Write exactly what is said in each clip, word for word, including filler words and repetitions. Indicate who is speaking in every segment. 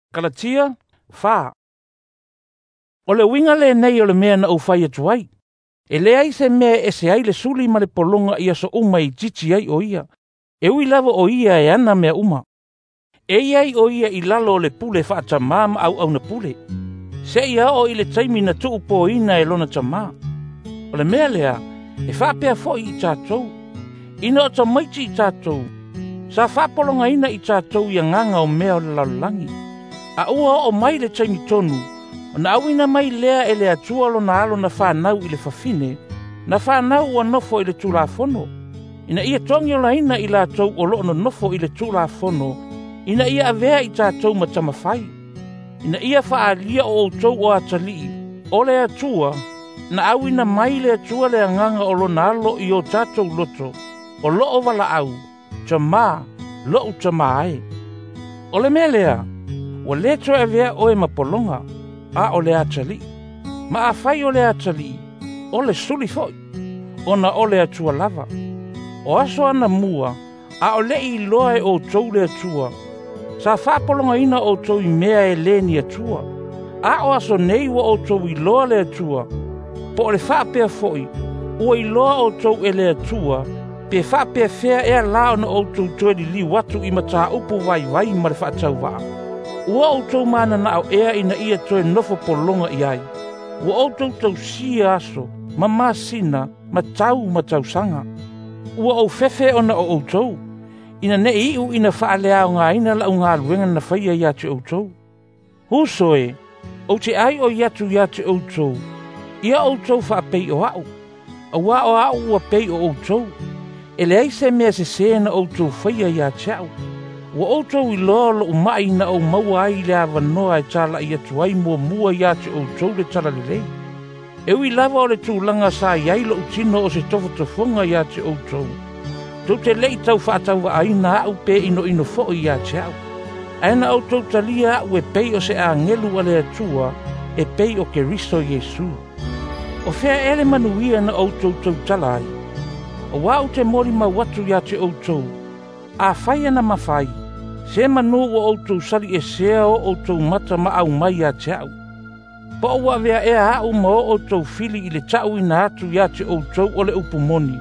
Speaker 1: Galatia, fa. O le winga le nei o le mea na ufai atu ai. E le ai se mea e se ai le suli ma le polonga ia so uma i titi ai o ia. E ui lava o ia e ana mea uma. E iai o ia i lalo o le pule wha tamama au au na pule. Se ia o i le taimi na tuu po ina e lona tamā. O le mea lea, e wha pia fo i tātou. Ina o ta maiti i tātou. Sa wha polonga ina i tātou i nganga o mea o le lalangi. A ua o mai le taimi tonu. O na awina mai lea e le atua lo na alo na whanau i le whawhine. Na whanau ua nofo i le tūlafono. Ina ia tongi o la ina i la tau o lo no nofo i le tūlafono. Ina ia avea i tātou ma tamawhai. Ina ia whaalia o outou o atalii. O le atua, na awina mai le atua le anganga o lo na alo i o tātou loto. O lo o wala au, tamā, lo u tamā ai. O le mea lea, o le to avea o e mapolonga. A o le atali. Ma a fai o le atali. O le suli foi. O na o le atua lava. O aso ana mua. A o le i loa e o tou le atua. Sa whapolonga ina o tou i mea e le ni atua. A o aso nei wa o tou i loa le atua. Po o le whapea foi. Ua i loa o tou e le atua. Pe whapea fea ea lao na o tou tueri li watu i mata upu vai vai ma le whaatau waa. Ua o tau mana na au ea ina ia toe nofo polonga i ai. Ua o tau tau si aso, ma masina, ma tau ma tau sanga. Ua o fefe ona o o tau. Ina ne iu ina whaalea o ngā ina la o ngā luenga na whaia ia te o tau. Husoe, o te ai o iatu ia te o tau. Ia o tau whaapei o au. A wā o au ua pei o o tau. E le aise mea se sena o tau whaia ia te au. Wa o tau i lolo o mai na o maua ai le awa noa e tala i atu ai mua mua i atu o tau le tala le lei. E ui lava o le tūlanga sa i ailo o tino o se tofo tofonga i atu o tau. Tau te lei tau whaatau wa aina au pe ino ino fo i atu au. Aina o tau talia au e pei o se a ngelu a le atua e pei o ke riso Jesu. O fea ele manuia na o tau tau tala ai. O wau te mori ma watu i atu o tau. A whai ana mawhai. Se manu o outou sali e sea o outou mata ma au mai a te au. Pa o wawea e a au ma o outou fili i le tau ina atu ia te outou o le upumoni.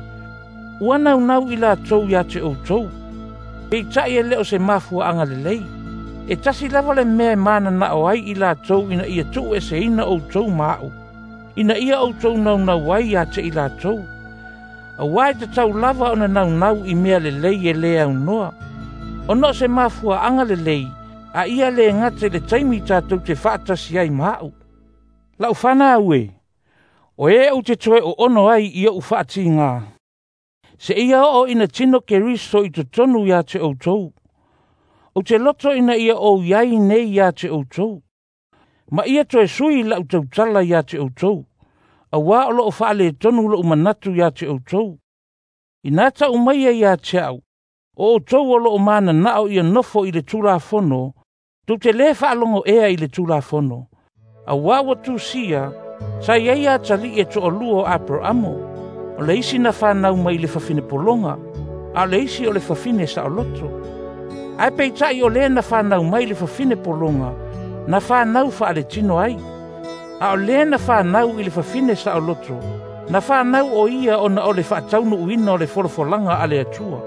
Speaker 1: Ua nau nau i la atou ia te outou. Pei tai e leo se mafua anga le lei. E tasi lava le mea mana na o ai i la atou ina ia tu e se ina outou ma au. Ina ia outou nau nau ai ia te i la atou. A wai te tau lava o na nau nau i mea le lei e le au noa. O no se mafua anga le lei, a ia le ngate le taimi tātou te whaatasi ai mau. Lau whana aue, o e au te toe o ono ai ia u whaati ngā. Se ia o ina tino ke riso i te tonu ia te outou. O te loto ina ia o iai nei ia te outou. Ma ia toe sui lau tau tala ia te outou. A wā o lo o whaale tonu lo manatu ia te outou. Ina ta umaia ia te au. O tau o loo mana nao ia nofo i le tūlafono, tu te le whaalongo ea i le tūlafono. A wawa tu sia, sa iei a tali e to o luo apro amo. O le isi na whanau mai le whawhine polonga, a le isi o le whawhine sa o loto. Ai pei tai o le na whanau mai le whawhine polonga, na whanau wha ale tino ai. A o le na whanau i le whawhine sa o loto, na whanau o ia o na o le whaataunu uina o le wholofolanga ale atua.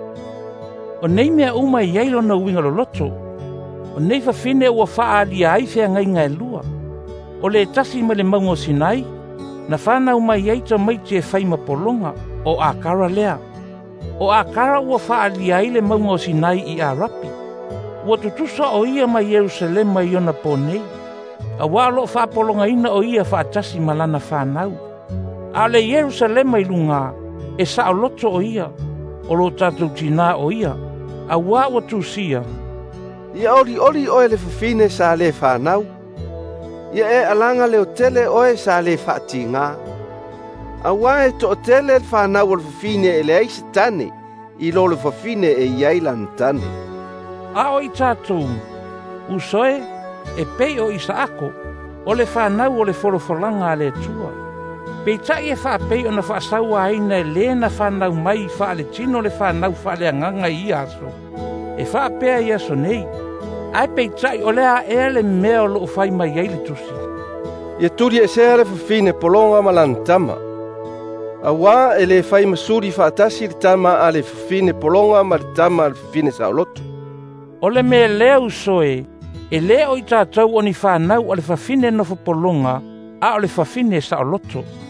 Speaker 1: O nei mea uma i eilo na uinga lo loto. O nei whawhine ua wha alia ai whea ngai ngai lua. O le tasi ma le maungo sinai, na whanau mai eita mai te whaima polonga o a kara lea. O a kara ua wha alia ai le maungo sinai i a rapi. Ua tutusa o ia mai Jerusalem mai ona po nei. A walo wha polonga ina o ia wha tasi malana whanau. A le Jerusalem mai lunga, e sa o loto o ia, o lo tatou tina o ia. A wā wa tūsia.
Speaker 2: Ia ori ori oe le whawhine sa le whanau. Ia e alanga leo tele oe sa le whaati ngā. A wā e to o tele le whanau o le whawhine e le aise tane. I lo le whawhine e iai lan tane.
Speaker 1: A o i tātou. Usoe e pei o Isaako. O le whanau o le wholofolanga le tua. Pei tai e whaapei o na whaasaua aina e le na whanau mai whaale tino le whanau whaale anganga i aso. E whaapea i aso nei. ai pei tai o lea e le mea o lo fai mai ai le tusi.
Speaker 2: Ia turi e sea le fafine polonga malantama. Awa e le fai masuri faatasi le tama a le fafine polonga ma le tama a le fafine saoloto.
Speaker 1: O le mea leo soe, e leo i tātou o ni whanau o le fafine no polonga a o le fafine saoloto.